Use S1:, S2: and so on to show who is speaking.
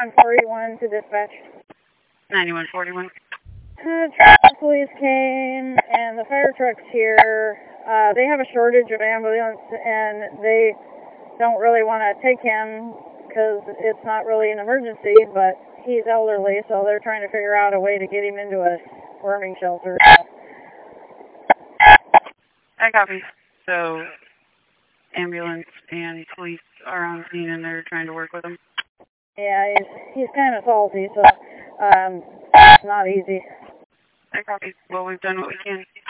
S1: 9141 to dispatch.
S2: 9141.
S1: Traffic police came, and the fire truck's here. They have a shortage of ambulance, and they don't really want to take him because it's not really an emergency, but he's elderly, so they're trying to figure out a way to get him into a worming shelter.
S2: I copy. So, ambulance and police are on scene, and they're trying to work with him.
S1: Yeah, he's kind of salty, so it's not easy.
S2: I copy. Well, we've done what we can.